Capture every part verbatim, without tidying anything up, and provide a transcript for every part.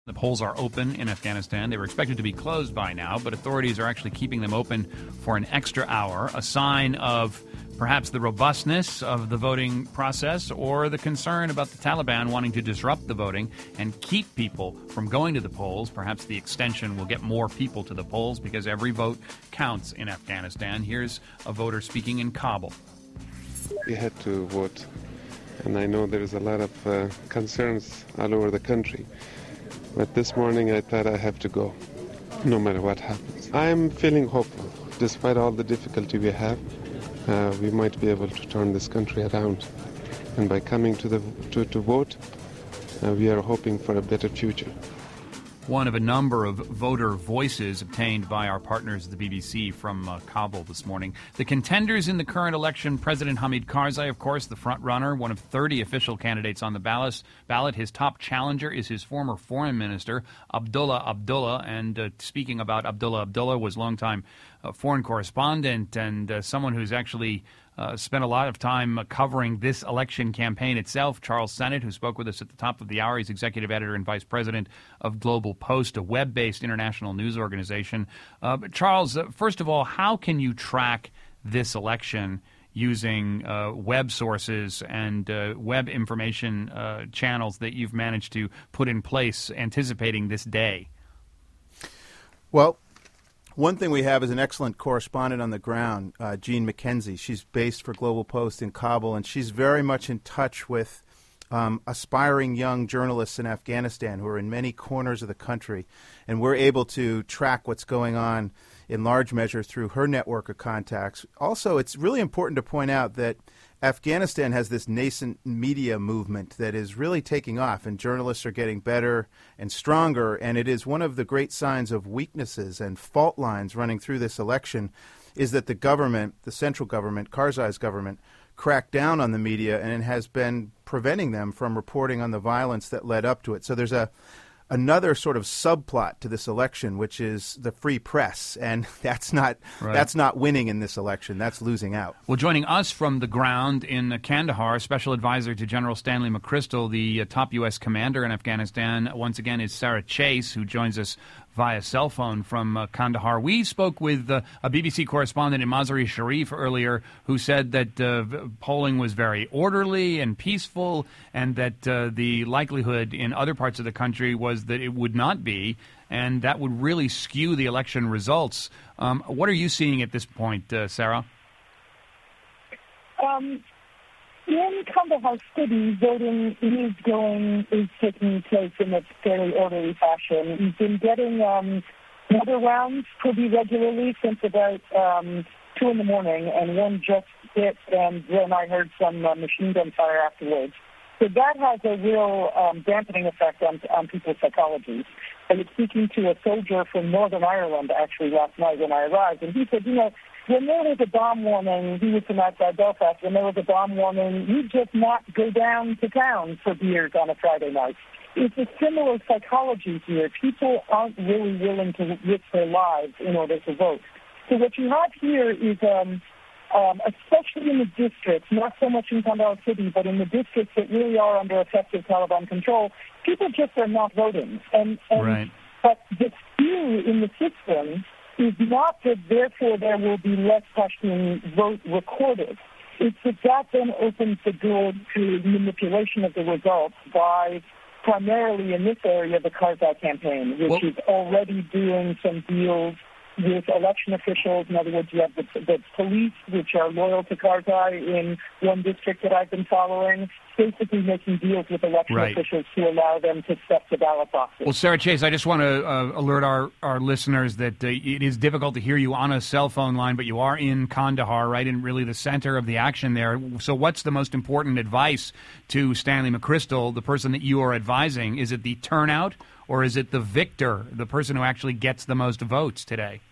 The polls are open in Afghanistan. They were expected to be closed by now, but authorities are actually keeping them open for an extra hour, a sign of perhaps the robustness of the voting process or the concern about the Taliban wanting to disrupt the voting and keep people from going to the polls. Perhaps the extension will get more people to the polls because every vote counts in Afghanistan. Here's a voter speaking in Kabul. We had to vote, and I know there is a lot of uh, concerns all over the country. But this morning I thought I have to go, no matter what happens. I'm feeling hopeful. Despite all the difficulty we have, uh, we might be able to turn this country around. And by coming to the to, to vote, uh, we are hoping for a better future. One of a number of voter voices obtained by our partners at the B B C from uh, Kabul this morning. The contenders in the current election, President Hamid Karzai, of course, the front runner, one of thirty official candidates on the ballot. ballot. His top challenger is his former foreign minister, Abdullah Abdullah. And uh, speaking about Abdullah Abdullah, was longtime uh, foreign correspondent and uh, someone who's actually Uh, spent a lot of time uh, covering this election campaign itself. Charles Sennett, who spoke with us at the top of the hour, he's executive editor and vice president of Global Post, a web-based international news organization. Uh, but Charles, uh, first of all, how can you track this election using uh, web sources and uh, web information uh, channels that you've managed to put in place anticipating this day? Well, one thing we have is an excellent correspondent on the ground, uh, Jean McKenzie. She's based for Global Post in Kabul, and she's very much in touch with um, aspiring young journalists in Afghanistan who are in many corners of the country. And we're able to track what's going on in large measure through her network of contacts. Also, it's really important to point out that Afghanistan has this nascent media movement that is really taking off, and journalists are getting better and stronger, and it is one of the great signs of weaknesses and fault lines running through this election is that the government, the central government, Karzai's government, cracked down on the media and has been preventing them from reporting on the violence that led up to it. So there's a another sort of subplot to this election, which is the free press, and that's not right. that's not winning in this election. That's losing out. Well, joining us from the ground in Kandahar, Special Advisor to General Stanley McChrystal, the uh, top U S commander in Afghanistan, once again is Sarah Chase, who joins us via cell phone from uh, Kandahar. We spoke with uh, a B B C correspondent in Mazar-e Sharif earlier who said that uh, polling was very orderly and peaceful, and that uh, the likelihood in other parts of the country was that it would not be, and that would really skew the election results. Um, what are you seeing at this point, uh, Sarah? Um, in Kandahar City, voting is going, is taking place in a fairly orderly fashion. We've been getting um, weather rounds pretty regularly since about um, two in the morning, and one just hit, and then I heard some uh, machine gun fire afterwards. So that has a real um, dampening effect on, on people's psychology. I was speaking to a soldier from Northern Ireland, actually, last night when I arrived, and he said, you know, when there was a bomb warning, he was from outside Belfast, when there was a bomb warning, you just not go down to town for beers on a Friday night. It's a similar psychology here. People aren't really willing to risk their lives in order to vote. So what you have here is... Um, Um, especially in the districts, not so much in Kandahar City, but in the districts that really are under effective Taliban control, people just are not voting. And, and right. But the skew in the system is not that therefore there will be less Pashtun vote recorded. It's that that then opens the door to manipulation of the results by primarily in this area the Karzai campaign, which well, is already doing some deals with election officials. In other words, you have the, the police, which are loyal to Karzai in one district that I've been following, basically making deals with election right. officials to allow them to stuff the ballot boxes. Well, Sarah Chase, I just want to uh, alert our, our listeners that uh, it is difficult to hear you on a cell phone line, but you are in Kandahar, right, in really the center of the action there. So what's the most important advice to Stanley McChrystal, the person that you are advising? Is it the turnout, or is it the victor, the person who actually gets the most votes today?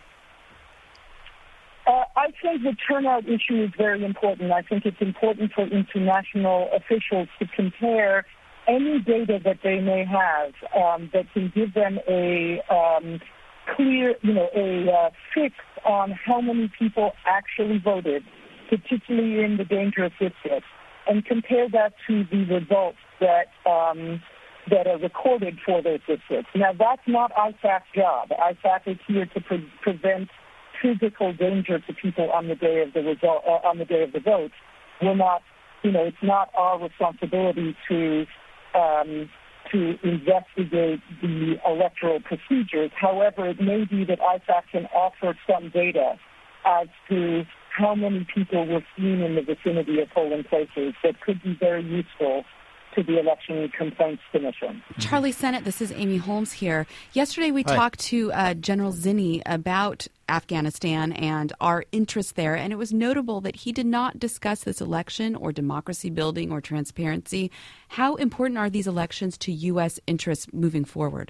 Uh, I think the turnout issue is very important. I think it's important for international officials to compare any data that they may have um, that can give them a um, clear, you know, a uh, fix on how many people actually voted, particularly in the dangerous districts, and compare that to the results that um, that are recorded for those districts. Now, that's not I S A C's job. I S A C is here to pre- prevent physical danger to people on the day of the result, uh, on the day of the vote. We're not, you know, it's not our responsibility to um, to investigate the electoral procedures. However, it may be that I S A C can offer some data as to how many people were seen in the vicinity of polling places that could be very useful to the Election Complaints Commission. Charlie Sennett, this is Amy Holmes here. Yesterday we Hi. talked to uh, General Zinni about Afghanistan and our interest there, and it was notable that he did not discuss this election or democracy building or transparency. How important are these elections to U S interests moving forward?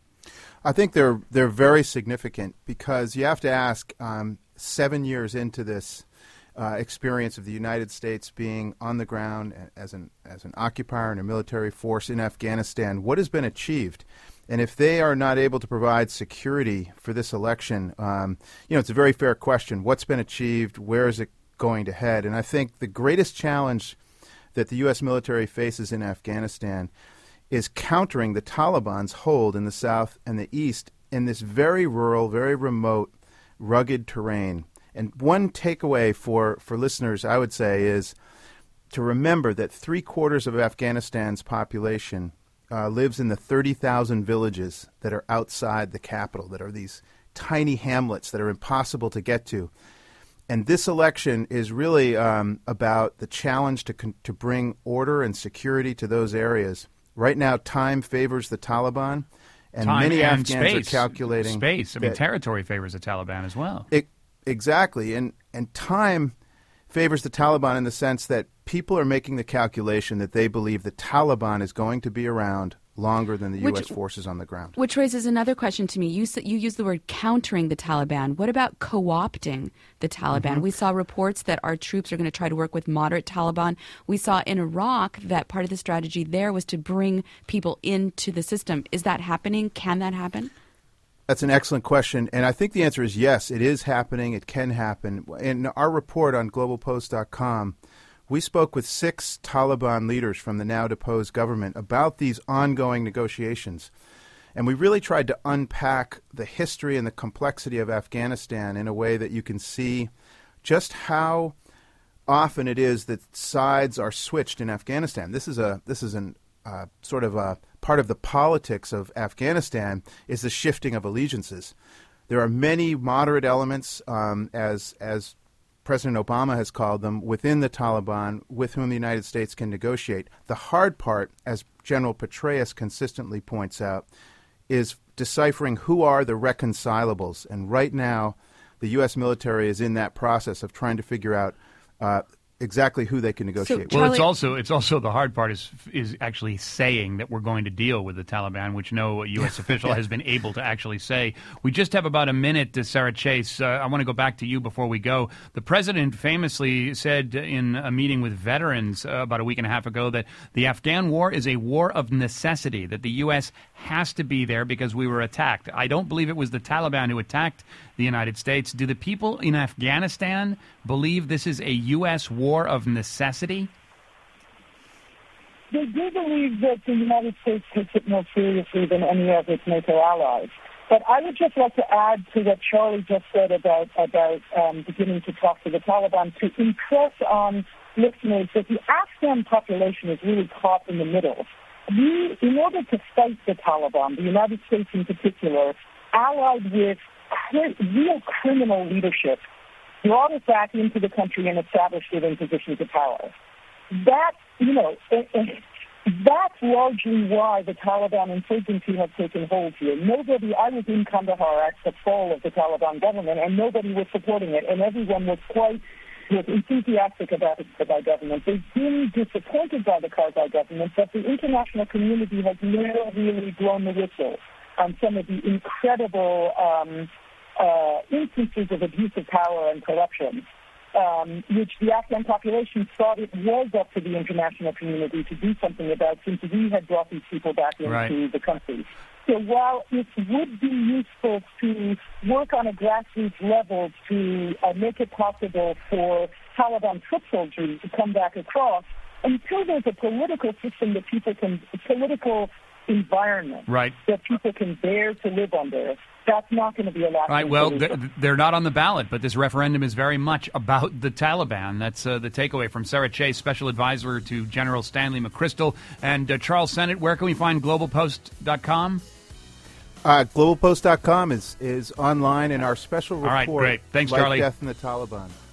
I think they're they're very significant because you have to ask, um, seven years into this uh, experience of the United States being on the ground as an as an occupier and a military force in Afghanistan, what has been achieved? And if they are not able to provide security for this election, um, you know, it's a very fair question. What's been achieved? Where is it going to head? And I think the greatest challenge that the U S military faces in Afghanistan is countering the Taliban's hold in the south and the east in this very rural, very remote, rugged terrain. And one takeaway for, for listeners, I would say, is to remember that three quarters of Afghanistan's population uh, lives in the thirty thousand villages that are outside the capital, that are these tiny hamlets that are impossible to get to. And this election is really um, about the challenge to con- to bring order and security to those areas. Right now, time favors the Taliban, and Time many and Afghans space. are calculating Space. I mean, that- territory favors the Taliban as well. It, exactly, and and time favors the Taliban in the sense that people are making the calculation that they believe the Taliban is going to be around longer than the Which- U S forces on the ground. Which raises another question to me. You s- you use the word countering the Taliban. What about co-opting the Taliban? Mm-hmm. We saw reports that our troops are going to try to work with moderate Taliban. We saw in Iraq that part of the strategy there was to bring people into the system. Is that happening? Can that happen? That's an excellent question, and I think the answer is yes, it is happening, it can happen. In our report on global post dot com, we spoke with six Taliban leaders from the now-deposed government about these ongoing negotiations, and we really tried to unpack the history and the complexity of Afghanistan in a way that you can see just how often it is that sides are switched in Afghanistan. This is a this is an uh, sort of a part of the politics of Afghanistan is the shifting of allegiances. There are many moderate elements, um, as as President Obama has called them, within the Taliban with whom the United States can negotiate. The hard part, as General Petraeus consistently points out, is deciphering who are the reconcilables. And right now, the U S military is in that process of trying to figure out uh, exactly who they can negotiate with. So, Well, it's Charlie- also it's also the hard part is is actually saying that we're going to deal with the Taliban, which no U S official has been able to actually say. We just have about a minute, to Sarah Chase. Uh, I want to go back to you before we go. The president famously said in a meeting with veterans uh, about a week and a half ago that the Afghan war is a war of necessity, that the U S has to be there because we were attacked. I don't believe it was the Taliban who attacked the United States. Do the people in Afghanistan believe this is a U S war of necessity? They do believe that the United States takes it more seriously than any of its NATO allies. But I would just like to add to what Charlie just said about about um, beginning to talk to the Taliban, to impress on listeners that the Afghan population is really caught in the middle. We, in order to fight the Taliban, the United States in particular, allied with cri- real criminal leadership, brought it back into the country and established it in positions of power. That, you know, it, it, that's largely why the Taliban insurgency has taken hold here. Nobody, I was in Kandahar at the fall of the Taliban government, and nobody was supporting it, and everyone was quite was enthusiastic about the Karzai government. They've been disappointed by the Karzai government, but the international community has never really blown the whistle on some of the incredible um, uh, instances of abuse of power and corruption, um, which the Afghan population thought it was up to the international community to do something about since we had brought these people back into Right. the country. So while it would be useful to work on a grassroots level to uh, make it possible for Taliban foot soldiers to come back across, until there's a political system that people can, political environment right. that people can bear to live under, that's not going to be a lasting Right. Well, solution. they're not on the ballot, but this referendum is very much about the Taliban. That's uh, the takeaway from Sarah Chase, Special Advisor to General Stanley McChrystal. And uh, Charles Sennett, where can we find global post dot com? Uh, global post dot com is, is online, and our special report, All right, great. Thanks, Life, Charlie. Death, and the Taliban.